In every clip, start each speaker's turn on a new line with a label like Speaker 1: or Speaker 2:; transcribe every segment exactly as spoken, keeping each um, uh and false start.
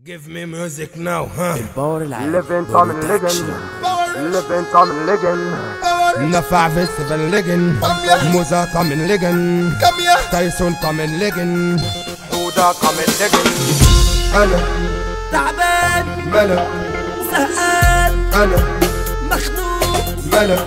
Speaker 1: Give me music now, huh?
Speaker 2: الباور العالي
Speaker 3: Living Tom Ligon Living Tom Ligon
Speaker 1: نفع فيستيفال ليجن موزا كامن ليجن تايسون كامن ليجن
Speaker 3: حودة كامن ليجن
Speaker 1: أنا
Speaker 2: تعبان
Speaker 1: ملك
Speaker 2: زهقان
Speaker 1: أنا
Speaker 2: مخنوق
Speaker 1: ملك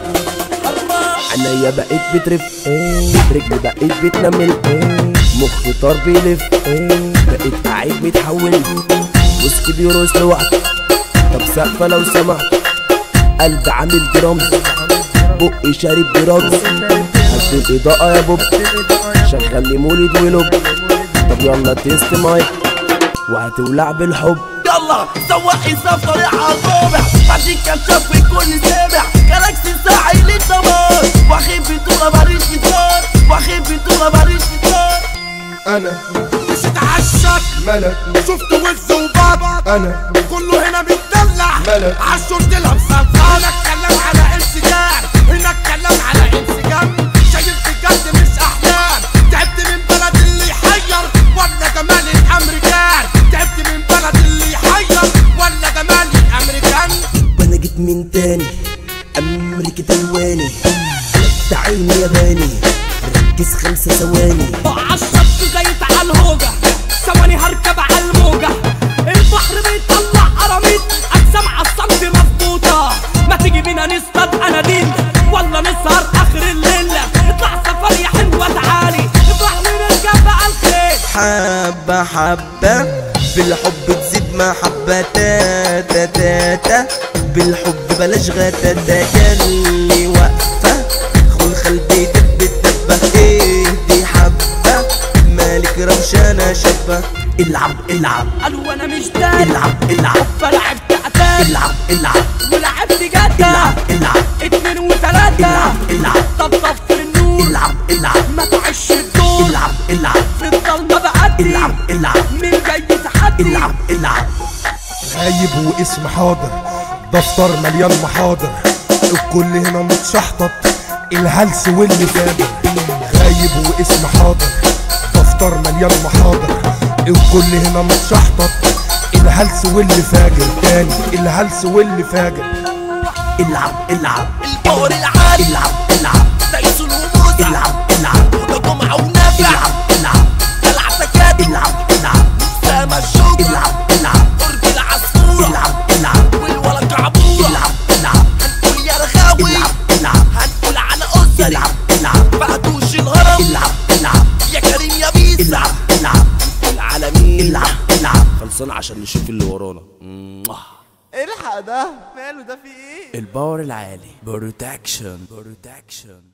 Speaker 2: عينيا بقيت بترف ايه رجلي بقيت بتنمل ايه مخي طار بيلف ايه بقيت قاعد بيتحول وسكي بيرقص لوحده طب سقفة لو سمحت قلبي عامل درامز بقي شارب برامز هات الإضاءة يا بوب شغل لي مولد ولوب طب يلا تيست مايك وهتولع بالحب
Speaker 4: يلا سواقي سفر طريق عالرابع بعدين كشاف ويكون سامع جالاكسي ساعي للدمار واخد بطولة ماليش جيتار واخد بطولة ماليش جيتار
Speaker 1: أنا
Speaker 4: مش اتعشت
Speaker 1: ملك
Speaker 4: شفت وز وباب
Speaker 1: أنا
Speaker 4: كله هنا متدلع
Speaker 1: ملك
Speaker 4: عالشرط الهمسة هنا اتكلم على انسجام هنا اتكلم على انسجام شايف بجد مش احلام تعبت من بلد اللي يحير ولا جمال الامريكان تعبت من بلد اللي يحير ولا جمال الامريكان
Speaker 2: وانا جيت من تاني امريكا الواني تعيني ياباني ركز خمسة ثواني
Speaker 4: عالشط زيت عالهوجة ثواني هركب عالموجة البحر بيطلع قراميط اجسام عالصمت مظبوطة ما تيجي بينا نصطاد اناديل ولا نسهر اخر الليل اطلع سفر يا حلوة تعالي اطلع من الجنب عالخيل
Speaker 5: حبة حبة بالحب تزيد محبة تاتا تاتا بالحب بلاش غاتا تجلي واقفة خل خلبي دب الدبة ايه دي حبة مالك روشانة شابة
Speaker 2: العب العب
Speaker 4: قالوا انا مش داري
Speaker 2: العب العب
Speaker 4: فلعبت اتاري
Speaker 2: العب العب
Speaker 4: ولعبت جدة
Speaker 2: العب العب
Speaker 4: اتنين وتلاتة
Speaker 2: العب العب
Speaker 4: طبطبت النور
Speaker 2: العب العب
Speaker 4: ما تعيش الدور
Speaker 2: العب العب
Speaker 4: في الضلمة بعدي
Speaker 2: العب العب
Speaker 4: مين جاي تحدي
Speaker 2: العب العب
Speaker 1: غايب واسم حاضر دفتر مليان محاضر الكل هنا متشحطط الهلس واللي فاجر غايب واسم حاضر دفتر مليان محاضر الكل هنا متشحطط الهلس واللي فاجر تاني الهلس واللي فاجر
Speaker 2: العب العب
Speaker 4: الباور العالي
Speaker 2: العب العب
Speaker 4: تايسون وموزة
Speaker 2: العب العب
Speaker 4: وده جمعة ونافع
Speaker 2: العب العب
Speaker 4: دلع تكاتك
Speaker 2: العب العب
Speaker 4: سامة الشوجة
Speaker 2: العب العب
Speaker 4: قرب العصفورة
Speaker 2: العب العب
Speaker 4: والولد كعبورة
Speaker 2: العب العب
Speaker 4: هنقول يا رخاوي
Speaker 2: العب العب
Speaker 4: هنقول على أسري
Speaker 2: العب العب
Speaker 4: بعدوش الهرم
Speaker 2: العب العب
Speaker 4: يا كريم يا بيسا
Speaker 2: العب العب
Speaker 4: العالمين
Speaker 2: العب العب
Speaker 5: خلصان عشان نشوف اللي ورانا.
Speaker 4: الحق ده ماله ده في ايه
Speaker 2: الباور العالي بروتكشن بروتكشن